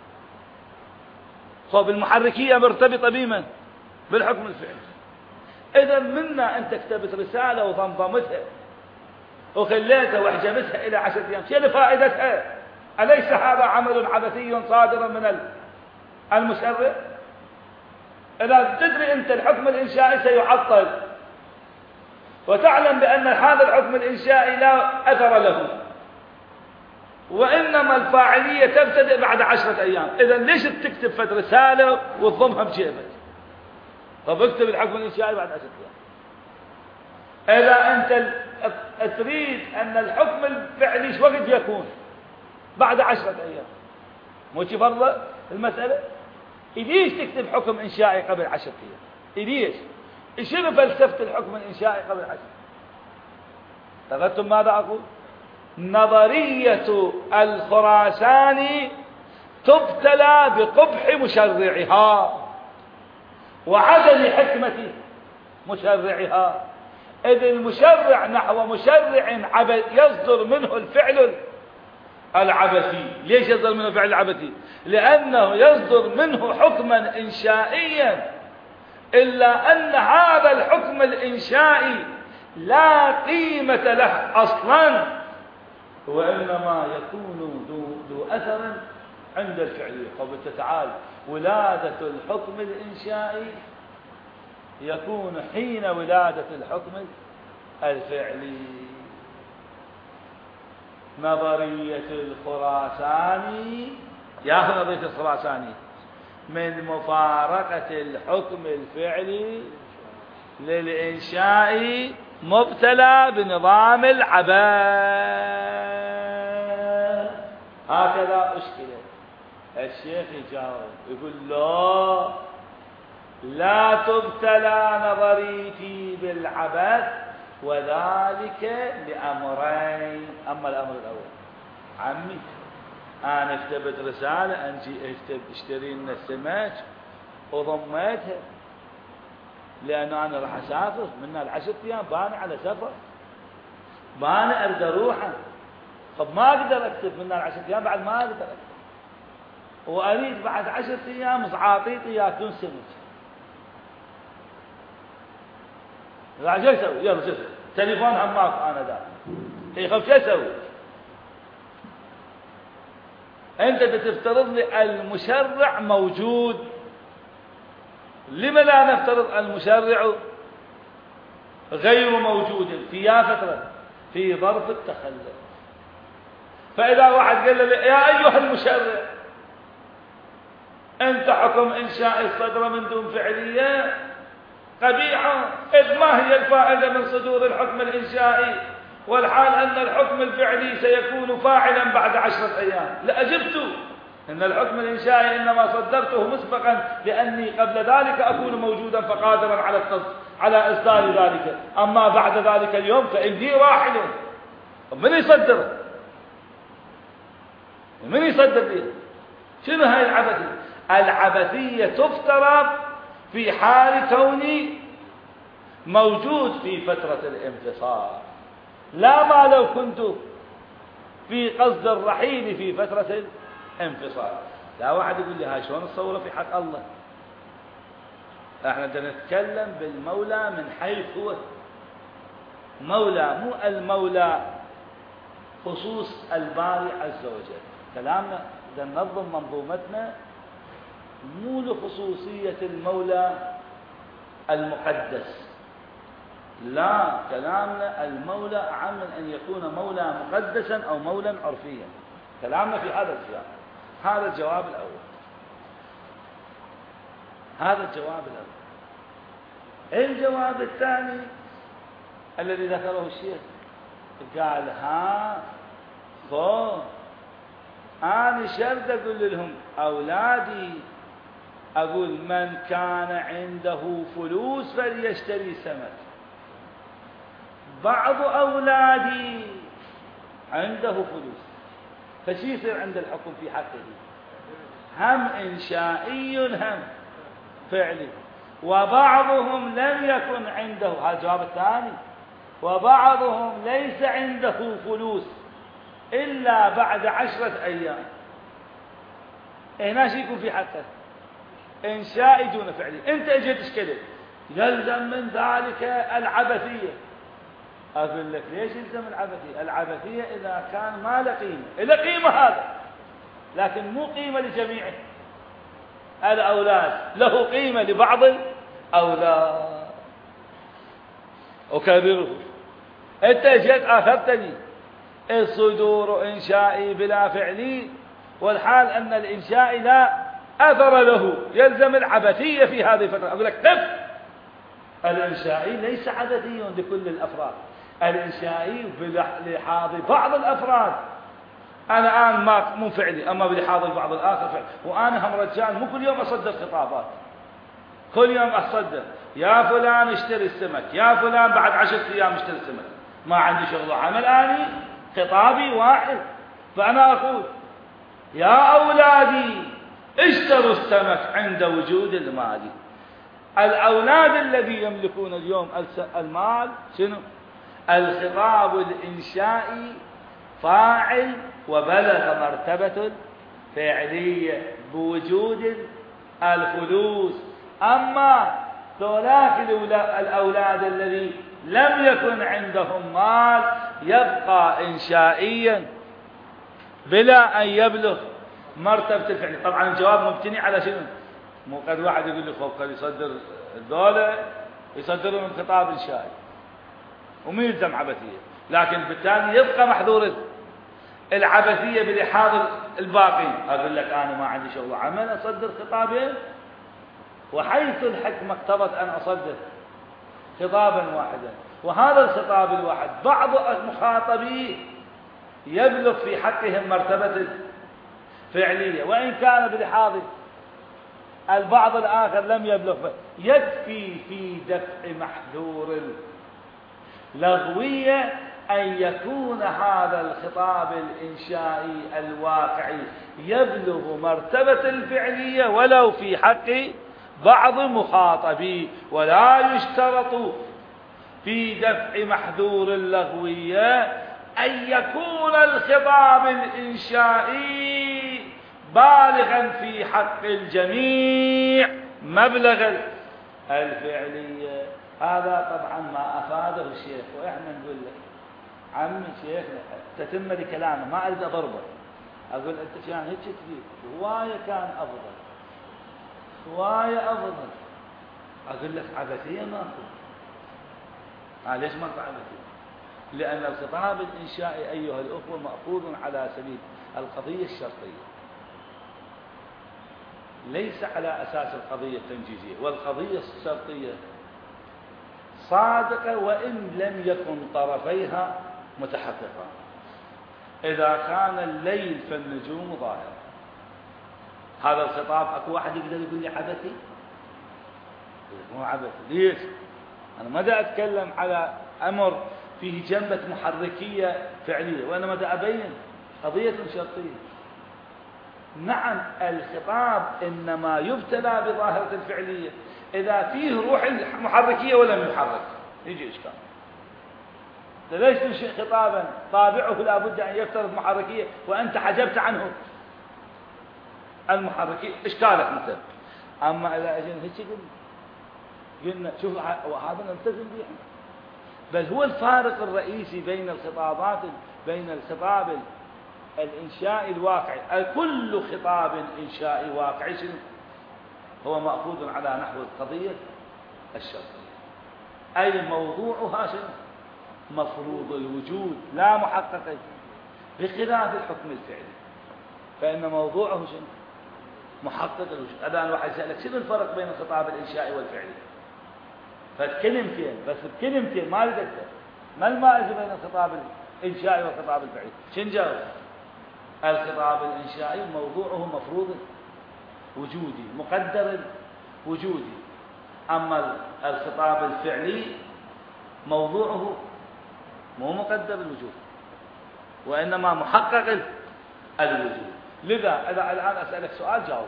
خب المحركية مرتبطة بمن؟ بالحكم الفعلي. إذا منا أنت كتبت رسالة وضمضمتها وخليتها وحجبتها إلى 10 أيام، شنو فائدتها؟ أليس هذا عمل عبثي صادر من المشرع؟ إذا تدري أنت الحكم الإنشائي سيعطل وتعلم بأن هذا الحكم الإنشائي لا أثر له، وإنما الفاعلية تبتدئ بعد 10 أيام، إذا ليش تكتب فد رسالة وتضمها بجيبك؟ طب اكتب الحكم الإنشائي بعد 10 أيام. إذا أنت تريد أن الحكم الفعلي شو وقت يكون؟ بعد 10 أيام. مو فرض المسألة؟ ليش تكتب حكم إنشائي قبل 10 أيام؟ ليش؟ شنو فلسفة الحكم الإنشائي قبل 10؟ تفهمتم ماذا أقول؟ نظرية الخراساني تبتلى بقبح مشرعها وعدم حكمة مشرعها. إذ المشرع نحو مشرع يصدر منه الفعل العبثي. ليش يصدر منه الفعل العبثي؟ لأنه يصدر منه حكما إنشائيا، إلا أن هذا الحكم الإنشائي لا قيمة له أصلا، وإنما يكون ذو أثر عند الفعلية. قبل تعالى ولادة الحكم الإنشائي يكون حين ولادة الحكم الفعلي. نظرية الخراساني، ياخذ نظرية الخراساني من مفارقة الحكم الفعلي للإنشاء مبتلى بنظام العبث. هكذا أشكلت. الشيخ يجاوب يقول لا تبتلى نظريتي بالعبث، وذلك لأمرين. أما الأمر الأول، عمي أنا كتبت رسالة أنجي اشتري لنا السمك وضميتها، لأنه أنا راح أسافر من 10 أيام باني على سفر، ما أريد أروحه. طب ما أقدر أكتب من 10 أيام، بعد ما أقدر أكتب، وأريد بعد 10 أيام عاطيتي ياكلون سمك. شو أسوي؟ يلا شو أسوي؟ تليفون هم ماكو أنا دا. يخاف شو أسوي؟ أنت بتفترض لي المشرع موجود، لما لا نفترض المشرع غير موجود في فترة في ظرف التخلف؟ فإذا واحد قال لي يا أيها المشرع أنت حكم إنشاء الصدر من دون فعلية قبيحة، إذ ما هي الفائدة من صدور الحكم الإنشائي والحال أن الحكم الفعلي سيكون فاعلا بعد 10 أيام؟ لأجبت إن الحكم الإنشائي إنما صدرته مسبقا لأني قبل ذلك أكون موجودا فقادرا على إصدار ذلك، أما بعد ذلك اليوم فإني راحل. من يصدر؟ من يصدر به؟ شنو هاي العبثية؟ العبثية تفترض في حال كوني موجود في فترة الانفصال، لا ما لو كنت في قصد الرحيل في فترة الانفصال. لا واحد يقول لي هاي شلون تصوره في حق الله؟ احنا نتكلم بالمولى من حيث هو مولى، مو المولى خصوص الباري عز وجل. كلامنا إذا ننظم منظومتنا مو لخصوصية المولى المقدس، لا، كلامنا المولى أعم من أن يكون مولى مقدسا أو مولى عرفيا. كلامنا في هذا السياق. هذا الجواب الأول. هذا الجواب الأول. الجواب الثاني الذي ذكره الشيخ قال أنا شرط أقول لهم أولادي، أقول من كان عنده فلوس فليشتري سمك. بعض أولادي عنده فلوس، فشي يصير عند الحكم في حقه؟ هم إنشائي هم فعلي. وبعضهم لم يكن عنده، هذا الجواب الثاني، وبعضهم ليس عنده فلوس إلا بعد 10 أيام. هنا شي يكون في حقه؟ إنشائي دون فعلي. أنت اجيت تشكله يلزم من ذلك العبثية. أقول لك ليش يلزم العبثية؟ العبثية إذا كان ما له قيمة، له قيمة هذا، لكن مو قيمة لجميع الأولاد، له قيمة لبعض الأولاد. أكرره، أنت جيت آخرتني الصدور إنشائي بلا فعلي، والحال أن الإنشائي لا أثر له، يلزم العبثية في هذه الفترة. أقول لك كيف؟ الإنشائي ليس عبثي لكل الأفراد، الإنشائي بلحاظ بعض الأفراد. أنا الآن مو فعلي، أما بلحاظ البعض الآخر فعلي. وأنا هم رجال مو كل يوم أصدر خطابات، كل يوم أصدر يا فلان اشتري السمك، يا فلان بعد 10 أيام اشتري السمك. ما عندي شغل عمل، أنا خطابي واحد. فأنا أقول يا أولادي اشتروا السمك عند وجود المال. الأولاد الذي يملكون اليوم المال شنو؟ الخطاب الإنشائي فاعل وبلغ مرتبة الفعلية بوجود الفلوس. أما ذولاك الأولاد الذي لم يكن عندهم مال يبقى إنشائيا بلا أن يبلغ مرتبة الفعل. طبعا الجواب مبتني على شنو؟ مو قد واحد يقول لي خوف قد يصدر الدولة يصدروا من خطاب إنشائي ومن يلزم عبثية، لكن بالتالي يبقى محظور العبثية بلحاظ الباقين. أقول لك أنا ما عندي شغل عمل أصدر خطابين، وحيث الحكمة اقتضت أن أصدر خطابا واحدا، وهذا الخطاب الواحد بعض المخاطبين يبلغ في حقهم مرتبة الفعلية، وإن كان بلحاظ البعض الآخر لم يبلغ. يكفي في دفع محذور اللغوية أن يكون هذا الخطاب الإنشائي الواقعي يبلغ مرتبة الفعلية ولو في حق بعض مخاطبيه، ولا يشترط في دفع محذور اللغوية أن يكون الخطاب الإنشائي بالغا في حق الجميع مبلغ الفعلية. هذا طبعا ما أفاده الشيخ، وإحنا نقول له عمي شيخنا تتم لكلامه، ما أريد أضربه، أقول أنت كان هيك تريد، هواية كان أفضل، هواية أفضل. أقول لك عبثية ماكو. ليش ماكو عبثية؟ لأن الخطاب الإنشائي أيها الأخوة مأخوذ على سبيل القضية الشرطية، ليس على أساس القضية التنجيزية. والقضية الشرطية صادقة وإن لم يكن طرفيها متحققا. إذا كان الليل فالنجوم ظاهرة، هذا الخطاب أكو واحد يقدر يقول لي عبثي؟ مو عبثي. ليش؟ أنا ما دا أتكلم على أمر فيه جنبة محركية فعلية، وإنما دا أبين قضية شرطية. نعم الخطاب إنما يبتلى بظاهرة الفعلية إذا فيه روح المحركية ولم يحرك، يجي إشكال. ليش تنشئ خطابا طابعه لا بد أن يفترض محركية وأنت حجبت عنه المحركية؟ إشكالك مثل. أما إذا أجينا هيك قلنا شوف وهذا نلتزم به، بل هو الفارق الرئيسي بين الخطابات، بين الخطاب الإنشائي الواقعي. كل خطاب إنشائي واقعي هو مأخوذ على نحو القضية الشرطية، أي موضوعها مفروض الوجود لا محقق، بخلاف الحكم الفعلي فإن موضوعه محقق الوجود. الآن واحد يسألك شنو الفرق بين الخطاب الإنشائي والفعلي؟ فكلمتين بس، بكلمتين ما أريد أكثر. ما المائز بين الخطاب الإنشائي والخطاب الفعلي؟ شنو جاوب؟ الخطاب الإنشائي موضوعه مفروض وجودي مقدر وجودي، أما الخطاب الفعلي موضوعه مو مقدر الوجود وإنما محقق الوجود. لذا إذا الآن أسألك سؤال جاوب.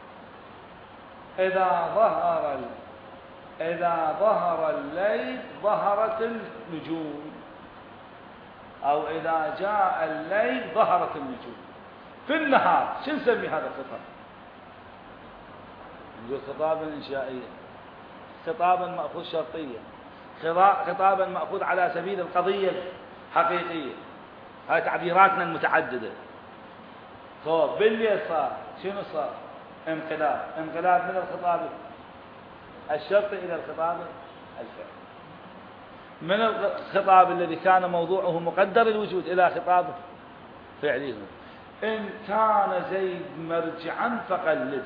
إذا ظهر الليل ظهرت النجوم، أو إذا جاء الليل ظهرت النجوم. في النهار شو نسمي هذا الخطاب؟ نقول خطابا إنشائيا، خطابا مأخوذ شرطيا، خطابا مأخوذ على سبيل القضية الحقيقية. هاي تعبيراتنا المتعددة. طيب بالليل صار شنو صار؟ انقلاب من الخطاب الشرطي إلى الخطاب الفعلي، من الخطاب الذي كان موضوعه مقدر الوجود إلى خطاب فعلي. إن كان زيد مرجعا فقلده،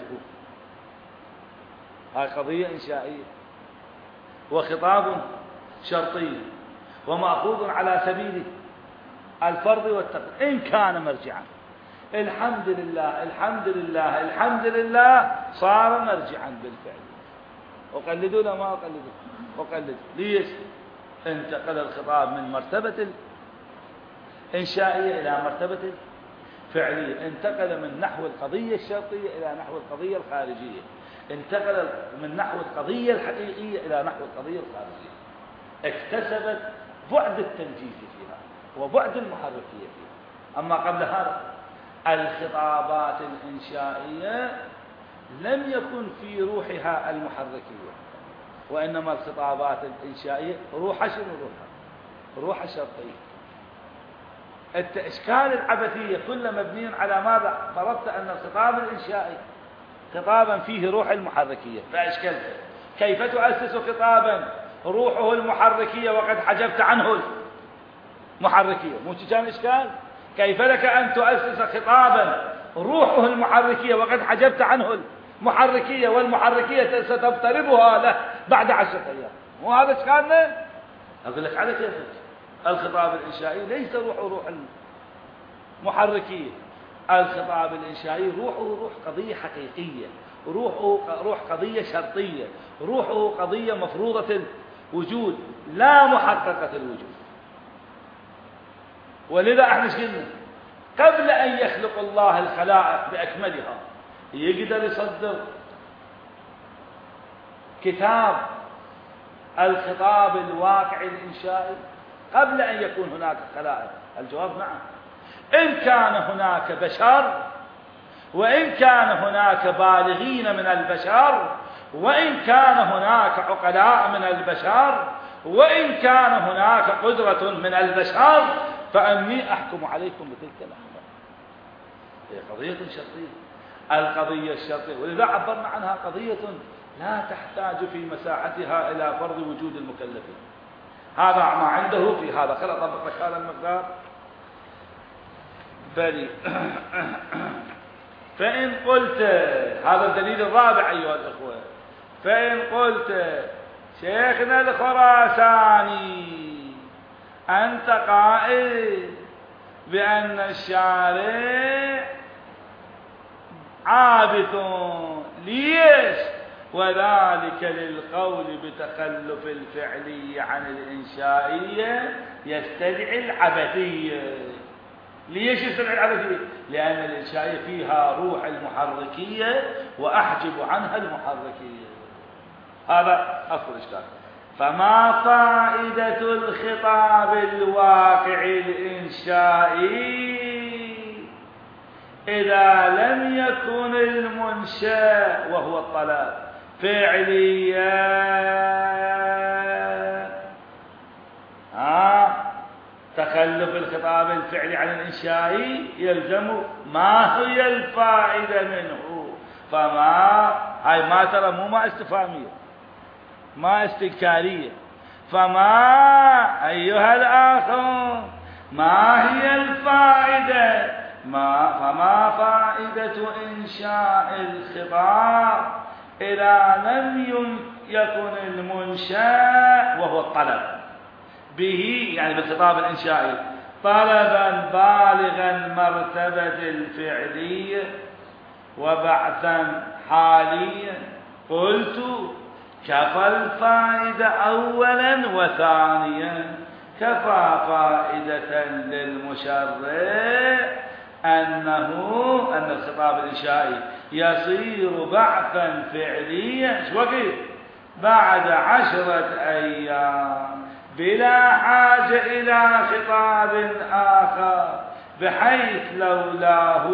هاي قضية إنشائية وخطاب شرطي ومأخوذ على سبيل الفرض والتقدير. إن كان مرجعا، الحمد لله الحمد لله الحمد لله صار مرجعا بالفعل. وقلدوا لا ما أقلدوا. ليش؟ انتقل الخطاب من مرتبة الإنشائية إلى مرتبة الفعلية، انتقل من نحو القضية الشرطية إلى نحو القضية الخارجية، انتقل من نحو القضية الحقيقية إلى نحو القضية الخارجية. اكتسبت بعد التنجيز فيها وبعد المحركية فيها. أما قبل هذا الخطابات الإنشائية لم يكن في روحها المحركية، وإنما الخطابات الإنشائية روحها شنو؟ روحها شرطية. الإشكال العبثية كله مبني على ماذا؟ فرضت أن الخطاب الإنشائي خطابا فيه روح المحركية، فأشكلت كيف تؤسس خطابا روحه المحركية وقد حجبت عنه المحركية؟ مو كان إشكال؟ كيف لك أن تؤسس خطابا روحه المحركية وقد حجبت عنه المحركية، والمحركية ستفترضها له بعد 10 أيام؟ مو هذا إشكالنا؟ أقول لك على كيف الخطاب الإنشائي ليس روح المحركية. الخطاب الإنشائي روحه روح قضية حقيقية، روحه روح قضية شرطية، روحه قضية مفروضة الوجود لا محققة الوجود. ولذا احنا قلنا قبل أن يخلق الله الخلائق بأكملها يقدر يصدر كتاب الخطاب الواقعي الإنشائي قبل أن يكون هناك خلائق؟ الجواب نعم. إن كان هناك بشر، وإن كان هناك بالغين من البشر، وإن كان هناك عقلاء من البشر، وإن كان هناك قدرة من البشر، فأني أحكم عليكم بتلك الأحكام. هي قضية شرطية، القضية الشرطية، ولذا عبرنا عنها قضية لا تحتاج في مساحتها إلى فرض وجود المكلفين. هذا ما عنده في هذا، خل أطبق لك هذا المقدار. بلي فإن قلت، هذا الدليل الرابع أيها الأخوة، فإن قلت شيخنا الخراساني أنت قائل بأن الشارع عابث، ليش؟ وذلك للقول بتخلف الفعلية عن الإنشائية يستدعي العبثية. ليش يستدعي العبثية؟ لأن الإنشائية فيها روح المحركية وأحجب عنها المحركية. هذا أصل الإشكال. فما فائدة الخطاب الواقعي الإنشائي إذا لم يكن المنشأ وهو الطلب فعليا؟ تخلف الخطاب الفعلي عن الإنشائي يلزم ما هي الفائدة منه؟ فما هاي ما ترى مو ما استفهامية، ما استنكارية. فما أيها الآخر ما هي الفائدة؟ فما فائدة إنشاء الخطاب إذا لم يكن المنشأ وهو الطلب به، يعني بالخطاب الإنشائي، طلبا بالغا مرتبة الفعلية وبعثا حاليا؟ قلت كفى الفائدة أولا، وثانيا كفى فائدة للمشرع أن الخطاب الإنشائي يصير بعثا فعليا بعد 10 أيام بلا حاجة إلى خطاب آخر، بحيث لولاه،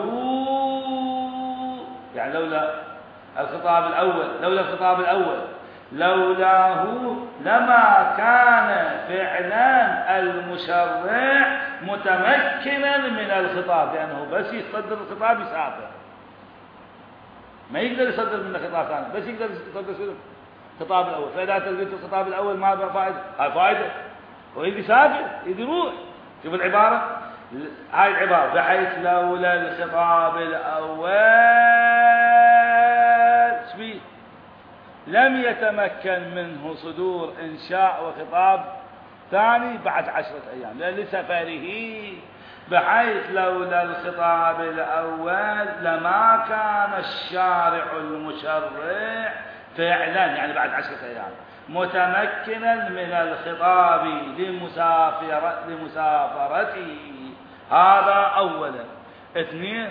يعني لولا الخطاب الأول لولاه لما كان فعلا المشرع متمكنا من الخطاب، لأنه بس يصدر الخطاب يسافر، ما يقدر يصدر منه خطاب ثاني، بس يقدر يصدر الخطاب الأول. فإذا تلقيت الخطاب الأول ما له فائدة، هاي فائدة، ويجي يسافر يجي يروح. شوف العبارة، هاي العبارة، بحيث لولا الخطاب الأول شبيه لم يتمكن منه صدور إنشاء وخطاب ثاني بعد 10 أيام لسفره، بحيث لولا الخطاب الأول لما كان الشارع المشرع فعلا، يعني بعد 10 أيام، متمكنا من الخطاب لمسافرته. هذا أولا. 2،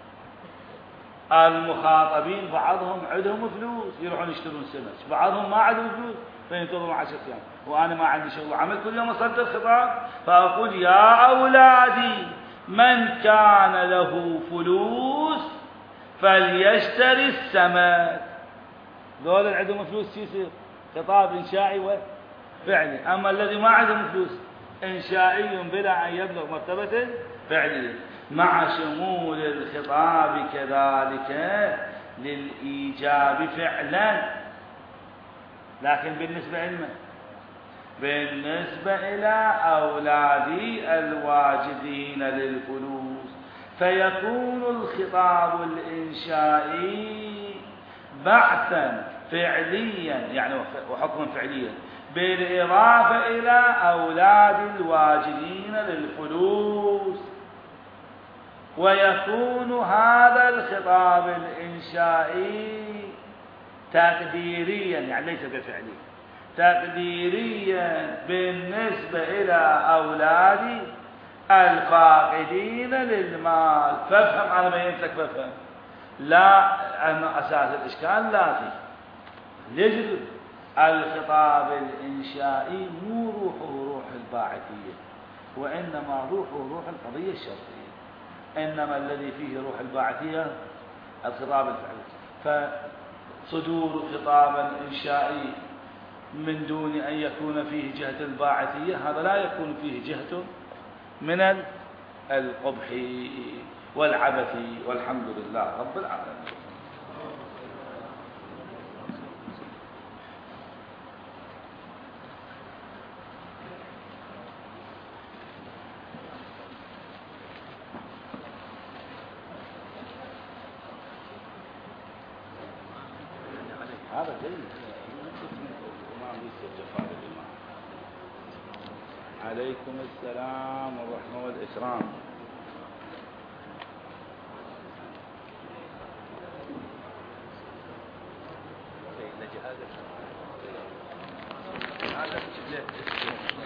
المخاطبين بعضهم عندهم فلوس يروحون يشترون سمك، بعضهم ما عندهم فلوس فينتظرون 10 أيام، وأنا ما عندي شغل وعمل كل يوم أصدر خطاب، فأقول يا أولادي من كان له فلوس فليشتري السمك. ذول اللي عندهم فلوس يصير خطاب إنشائي وفعلي، أما الذي ما عندهم فلوس إنشائي بلا أن يبلغ مرتبة فعلية، مع شمول الخطاب كذلك للإيجاب فعلا. لكن بالنسبة إلى أولادي الواجدين للفلوس فيكون الخطاب الإنشائي بعثا فعليا، يعني وحكما فعليا، بالإضافة إلى أولاد الواجدين للفلوس. ويكون هذا الخطاب الإنشائي تقديريا، يعني ليس بفعلي، تقديريا بالنسبة إلى أولاد الفاقدين للمال. فافهم، أنا بينت لك فافهم، لا أن أساس الإشكال لا فيه. ليش الخطاب الإنشائي مو روحه روح الباعثية، وإنما روحه روح القضية الشرطية، إنما الذي فيه روح الباعثية الخطاب الفعلي. فصدور خطاب إنشائي من دون أن يكون فيه جهة الباعثية هذا لا يكون فيه جهة من القبح والعبث، والحمد لله رب العالمين. هذا جيد. عليكم السلام والرحمة والإكرام. هذا